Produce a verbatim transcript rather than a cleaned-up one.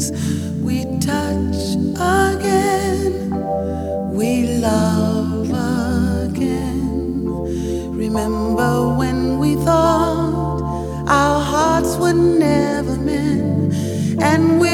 things we touch again, we love again. Remember when we thought our hearts were never meant, and we